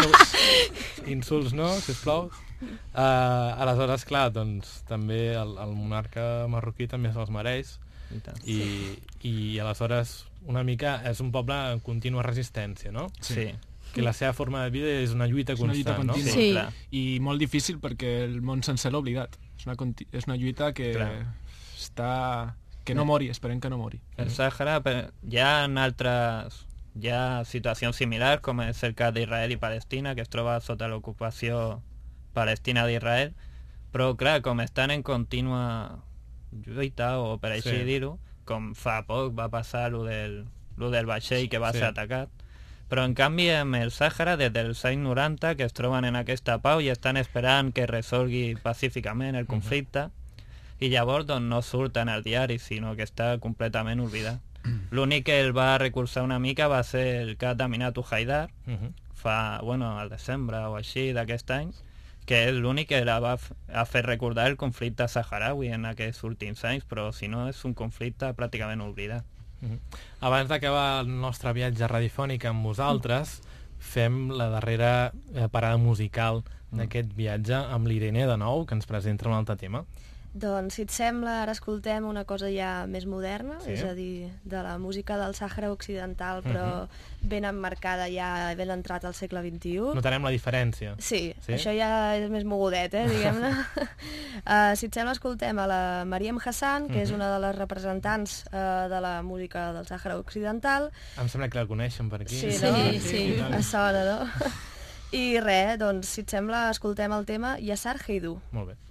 matí. Insults no, sisplau. Uh, aleshores, clar, doncs també el, el monarca marroquí també se'ls mereix, i, i aleshores una mica és un poble en contínua resistència, no?
Sí.
Que la seva forma de vida és una lluita constant,
és una lluita
no?
Sí.
Clar. I molt difícil perquè el món sencer l'ha oblidat. És una, és una lluita que clar. està... que no mori, esperem que no mori.
El Sàhara, hi ha altres... hi ha situacions similars, com és el cas d'Israel i Palestina, que es troba sota l'ocupació palestina d'Israel, però clar, com estan en contínua lluita, o per així sí. dir-ho, com fa poc va passar lo del, lo del vaixell que va sí. ser atacat, però en canvi amb el Sàhara des dels anys noranta que es troben en aquesta pau i estan esperant que resolgui pacíficament el conflicte, uh-huh. i llavors doncs, no surten al diari, sinó que està completament oblidat. L'únic que el va recursar una mica va ser el cas d'Aminatou Haidar, uh-huh. fa, bueno, al desembre o així d'aquest any, que és l'únic que la va a fer recordar el conflicte saharaui en aquests últims anys, però si no és un conflicte pràcticament oblidat.
Mm-hmm. Abans d'acabar el nostre viatge radiofònic amb vosaltres, fem la darrera parada musical d'aquest viatge amb l'Irene de nou, que ens presenta un altre tema.
Doncs, si et sembla, ara escoltem una cosa ja més moderna,
Sí.
és a dir, de la música del Sàhara Occidental, però uh-huh. ben emmarcada ja, ben entrat al segle vint-i-u.
Notarem la diferència.
Sí,
Sí?
això ja és més mogudet, eh, diguem-ne. uh, si et sembla, escoltem a la Mariam Hassan, que uh-huh. és una de les representants uh, de la música del Sàhara Occidental.
Em sembla que la coneixen per aquí.
Sí, no?
Sí, sí.
A sona, no? I res, doncs, si et sembla, escoltem el tema Yassar Heidou.
Molt bé.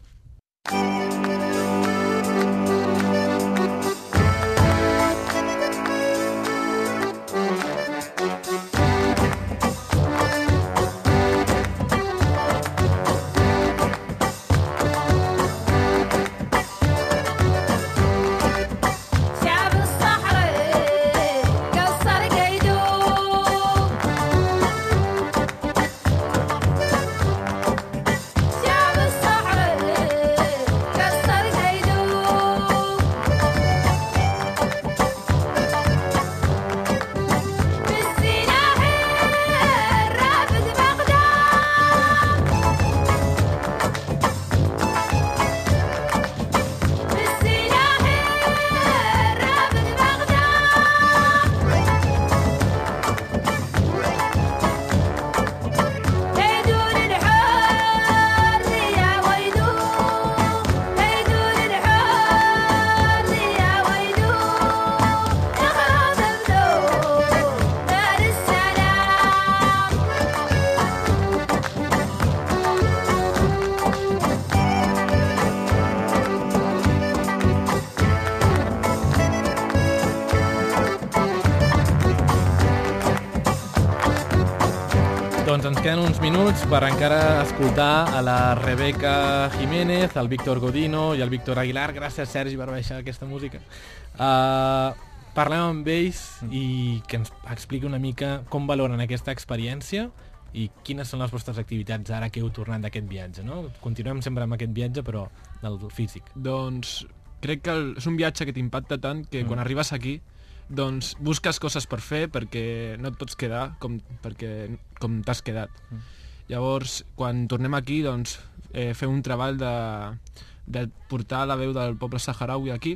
Doncs ens queden uns minuts per encara escoltar a la Rebeca Jiménez, el Víctor Godino i el Víctor Aguilar. Gràcies, Sergi, per baixar aquesta música. Uh, parlem amb ells i que ens expliqui una mica com valoren aquesta experiència i quines són les vostres activitats ara que heu tornat d'aquest viatge, no? Continuem sempre amb aquest viatge, però del físic.
Doncs crec que el, és un viatge que t'impacta tant que mm. quan arribes aquí doncs busques coses per fer perquè no et pots quedar com, perquè, com t'has quedat. Mm. Llavors, quan tornem aquí, doncs, eh, fem un treball de, de portar la veu del poble saharaui aquí.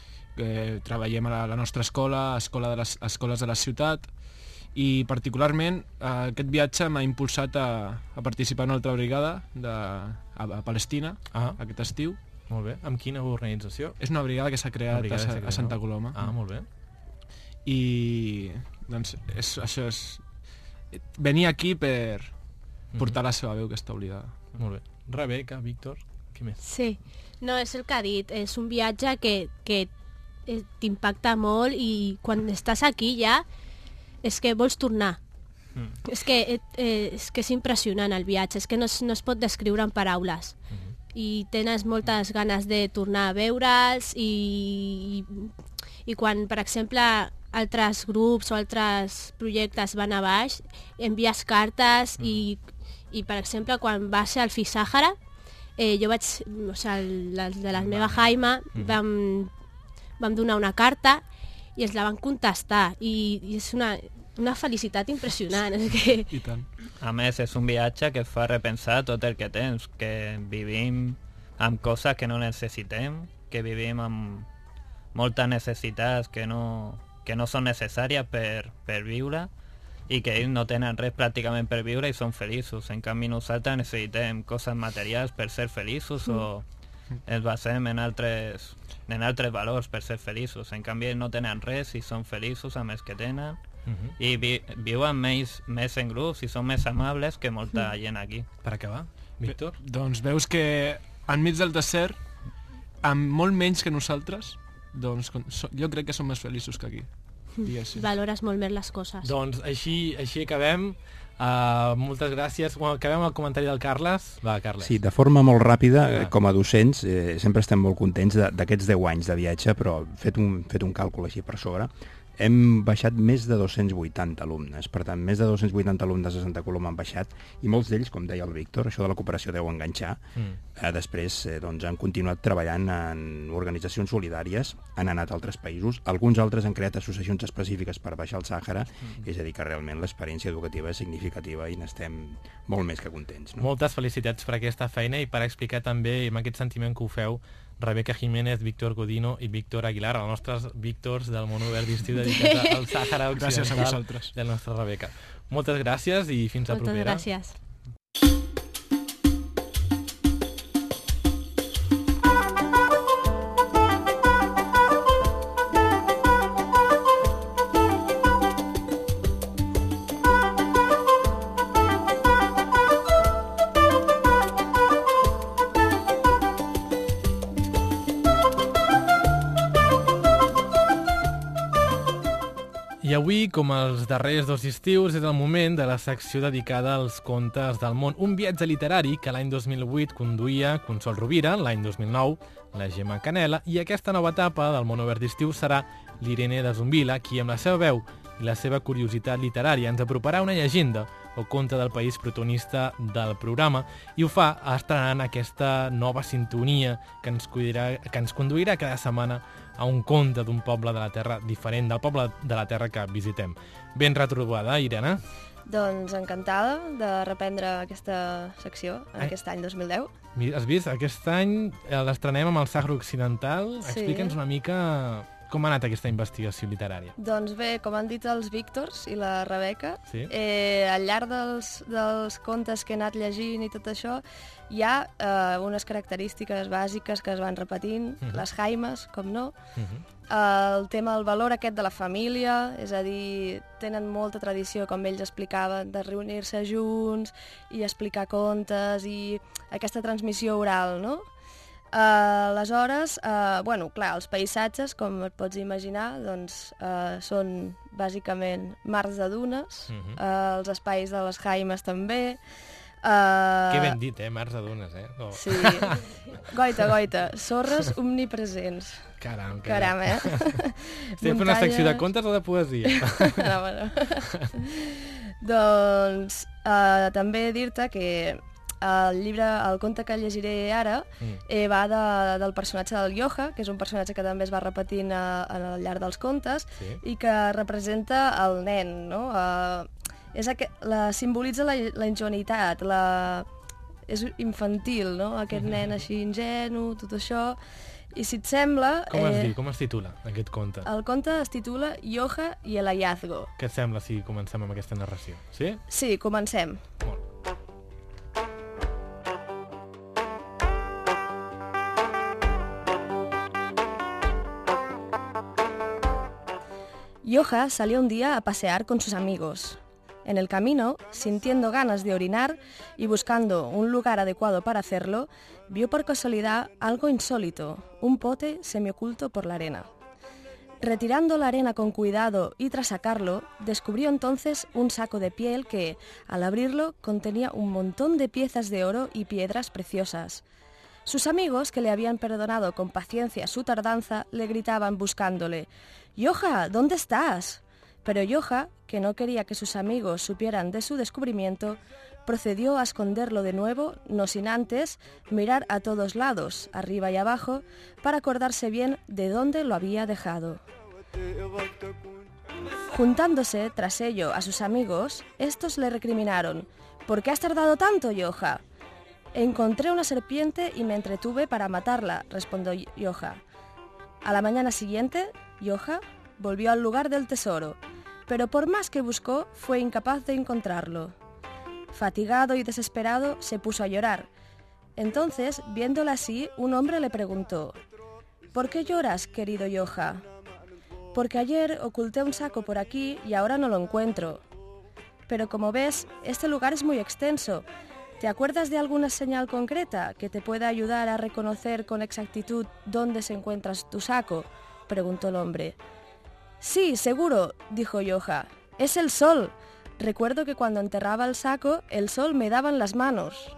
Eh, treballem a la, la nostra escola, escola de les, escoles de la ciutat, i particularment eh, aquest viatge m'ha impulsat a, a participar en una altra brigada de, a, a Palestina,
ah.
aquest estiu.
Molt bé. Amb quina organització?
És una brigada que s'ha creat a, a, a Santa Coloma.
Ah, molt bé.
I doncs és, això és venir aquí per portar la seva veu que està oblidada.
Molt bé. Rebeca, Víctor, què més?
Sí, no, és el que ha dit, és un viatge que, que t'impacta molt i quan estàs aquí ja és que vols tornar. Mm. És, que, eh, és que és impressionant el viatge, és que no es, no es pot descriure en paraules. Mm-hmm. I tens moltes ganes de tornar a veure'ls i, i, i quan, per exemple, altres grups o altres projectes van a baix, envies cartes mm. i, i, per exemple, quan va ser al Fisàhara, eh, jo vaig, o sigui, la, de la meva Jaima, mm. vam, vam donar una carta i ens la van contestar i, i és una, una felicitat impressionant. És que...
I tant.
A més, és un viatge que et fa repensar tot el que tens, que vivim amb coses que no necessitem, que vivim amb moltes necessitats que no, que no són necessàries per, per viure i que ells no tenen res pràcticament per viure i són feliços. En canvi, nosaltres necessitem coses materials per ser feliços mm. o ens basem en altres, en altres valors per ser feliços. En canvi, ells no tenen res i són feliços amb els que tenen. Uh-huh. I vi, viuen més, més en grups i són més amables que molta uh-huh. gent aquí.
Per acabar, Víctor?
Bé, doncs veus que enmig del desert, amb molt menys que nosaltres, doncs so, jo crec que som més feliços que aquí. Diguéssim.
Valores molt més les coses.
Doncs així, així acabem. Uh, moltes gràcies. Bueno, acabem el comentari del Carles. Va, Carles.
Sí, de forma molt ràpida, ah. com a docents, eh, sempre estem molt contents d'aquests deu anys de viatge, però fet un, fet un càlcul així per sobre, hem baixat més de dos-cents vuitanta alumnes. Per tant, més de dos-cents vuitanta alumnes a Santa Coloma han baixat, i molts d'ells, com deia el Víctor, això de la cooperació deu enganxar. Mm. Eh, després eh, doncs, han continuat treballant en organitzacions solidàries, han anat a altres països, alguns altres han creat associacions específiques per baixar el Sàhara, mm. és a dir, que realment l'experiència educativa és significativa i n'estem molt més que contents. No?
Moltes felicitats per aquesta feina i per explicar també, amb aquest sentiment que ho feu, Rebeca Jiménez, Víctor Godino i Víctor Aguilar, els nostres Víctors del món obert d'estiu dedicats al Sàhara Occidental.
Gràcies a vosaltres.
De la nostra Rebeca. Moltes gràcies i fins a
Moltes
propera.
gràcies.
I avui, com els darrers dos estius, és el moment de la secció dedicada als contes del món. Un viatge literari que l'any dos mil vuit conduïa Consol Rovira, l'any dos mil nou la Gemma Canela, i aquesta nova etapa del món obert d'estiu serà l'Irene de Zumbila, qui amb la seva veu i la seva curiositat literària ens aproparà una llegenda o conte del país protagonista del programa, i ho fa estrenant aquesta nova sintonia que ens, cuidarà, que ens conduirà cada setmana a un conte d'un poble de la terra diferent del poble de la terra que visitem. Ben retrobada, Irene.
Doncs encantada de reprendre aquesta secció en
Ai.
aquest any dos mil deu.
Has vist? Aquest any l'estrenem amb el Sàhara Occidental.
Sí.
Explica'ns una mica com ha anat aquesta investigació literària.
Doncs bé, com han dit els Víctors i la Rebeca,
Sí.
eh, al llarg dels, dels contes que he anat llegint i tot això, hi ha eh, unes característiques bàsiques que es van repetint,
Mhm.
les jaimes, com no,
Uh -huh.
eh, el tema del valor aquest de la família, és a dir, tenen molta tradició, com ells explicaven, de reunir-se junts i explicar contes i aquesta transmissió oral, no? Uh, aleshores, uh, bueno, clar, els paisatges, com et pots imaginar, doncs, uh, són bàsicament mars de dunes,
Mhm.
uh, els espais de les jaimes també. Uh,
Que ben dit, eh? Mars de dunes, eh? Oh.
Sí. Goita, goita. Sorres omnipresents.
Caram,
Caram, eh?
Estem fent una secció de contes o de poesia?
No, bueno. Doncs uh, també dir-te que el llibre, el conte que llegiré ara,
Mm.
eh, va de, del personatge del Yoja, que és un personatge que també es va repetint a, a, al llarg dels contes,
Sí.
i que representa el nen, no? Uh, és aqu... la, simbolitza la, la ingenuïtat, la... és infantil, no? Aquest nen així ingenu, tot això. I si et sembla...
Com es diu? Com es titula, aquest conte?
El conte es titula Yoja i el hallazgo.
Què et sembla si comencem amb aquesta narració? Sí?
Sí, comencem.
Molt.
Yoja salió un día a pasear con sus amigos. En el camino, sintiendo ganas de orinar y buscando un lugar adecuado para hacerlo, vio por casualidad algo insólito, un pote semioculto por la arena. Retirando la arena con cuidado y tras sacarlo, descubrió entonces un saco de piel que, al abrirlo, contenía un montón de piezas de oro y piedras preciosas. Sus amigos, que le habían perdonado con paciencia su tardanza, le gritaban buscándole: «Yoja, ¿dónde estás?». Pero Yoja, que no quería que sus amigos supieran de su descubrimiento, procedió a esconderlo de nuevo, no sin antes mirar a todos lados, arriba y abajo, para acordarse bien de dónde lo había dejado. Juntándose tras ello a sus amigos, estos le recriminaron: «¿Por qué has tardado tanto, Yoja?». «Encontré una serpiente y me entretuve para matarla», respondió Yoja. A la mañana siguiente, Yoja volvió al lugar del tesoro, pero por más que buscó, fue incapaz de encontrarlo. Fatigado y desesperado, se puso a llorar. Entonces, viéndola así, un hombre le preguntó: «¿Por qué lloras, querido Yoja?». «Porque ayer oculté un saco por aquí y ahora no lo encuentro. Pero como ves, este lugar es muy extenso. ¿Te acuerdas de alguna señal concreta que te pueda ayudar a reconocer con exactitud dónde se encuentra tu saco?», preguntó el hombre. «Sí, seguro», dijo Yoja. «Es el sol. Recuerdo que cuando enterraba el saco, el sol me daba en las manos».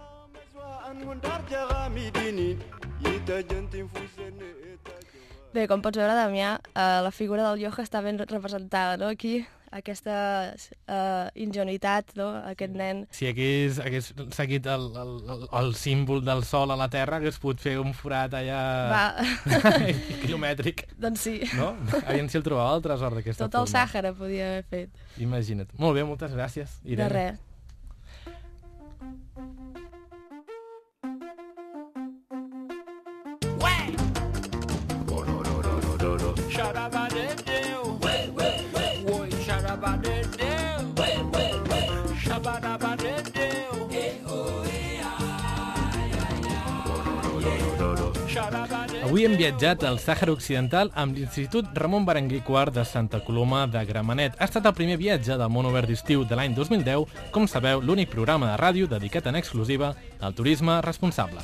Bé, com pots veure, Damià, eh, la figura del Yoja està ben representada, no?, aquí. Aquesta uh, ingenuïtat, no?, aquest nen.
Si hagués, hagués seguit el, el, el, el símbol del sol a la Terra, hagués pogut fer un forat allà
Va.
quilomètric.
Doncs sí.
No? Aviam si el trobava el tresor d'aquesta
Tot el
forma.
Sàhara podia haver fet.
Imagina't. Molt bé, moltes gràcies, Irene.
De res.
Way!
Avui hem viatjat al Sàhara Occidental amb l'Institut Ramon Berenguer quart de Santa Coloma de Gramenet. Ha estat el primer viatge del Món Obert d'Estiu de l'any dos mil deu, com sabeu, l'únic programa de ràdio dedicat en exclusiva al turisme responsable.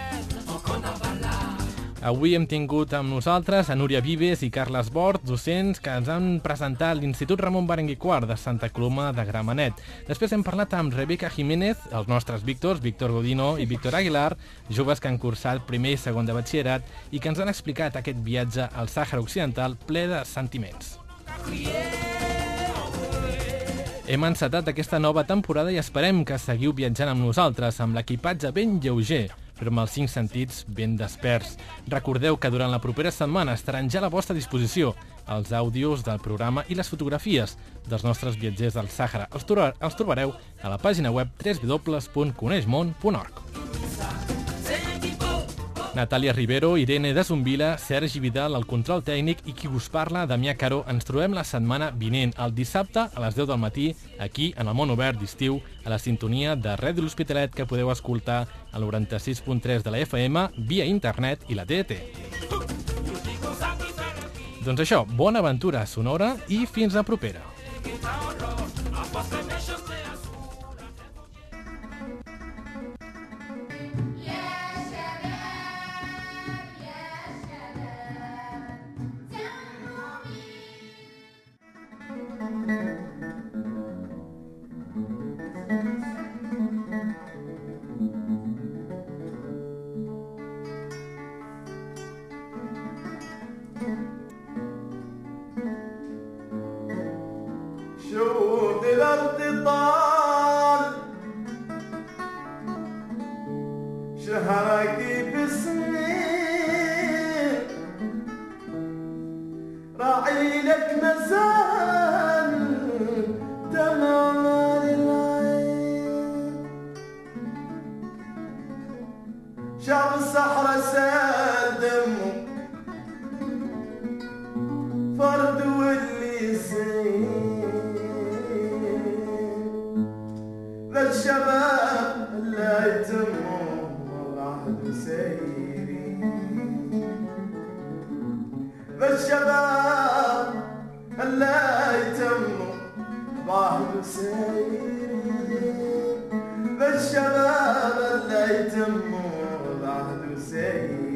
Avui hem tingut amb nosaltres a Núria Vives i Carles Bort, docents que ens han presentat l'Institut Ramon Berenguer quart de Santa Coloma de Gramenet. Després hem parlat amb Rebeca Jiménez, els nostres Víctors, Víctor Godino i Víctor Aguilar, joves que han cursat primer i segon de batxillerat i que ens han explicat aquest viatge al Sàhara Occidental ple de sentiments. Hem encetat aquesta nova temporada i esperem que seguiu viatjant amb nosaltres, amb l'equipatge ben lleuger, però amb els cinc sentits ben desperts. Recordeu que durant la propera setmana estaran ja a la vostra disposició els àudios del programa i les fotografies dels nostres viatgers del Sàhara. Els, trobar, els trobareu a la pàgina web w w w punt coneixmón punt org. Natàlia Rivero, Irene de Zumbila, Sergi Vidal, el control tècnic i qui us parla, Damià Caro. Ens trobem la setmana vinent, el dissabte a les deu del matí, aquí, en el Món Obert d'Estiu, a la sintonia de Ràdio L'Hospitalet, que podeu escoltar al noranta-sis punt tres de la F M, via internet i la T T. Doncs això, bona aventura sonora i fins la propera.
شوف الأرض طال شهرك بسنين راعي لك مزال تمام العين شعب الصحراء سادم فرد واللي زين للشباب لا يتموا العهد سيري للشباب لا يتموا العهد سيري للشباب لا يتموا العهد سيري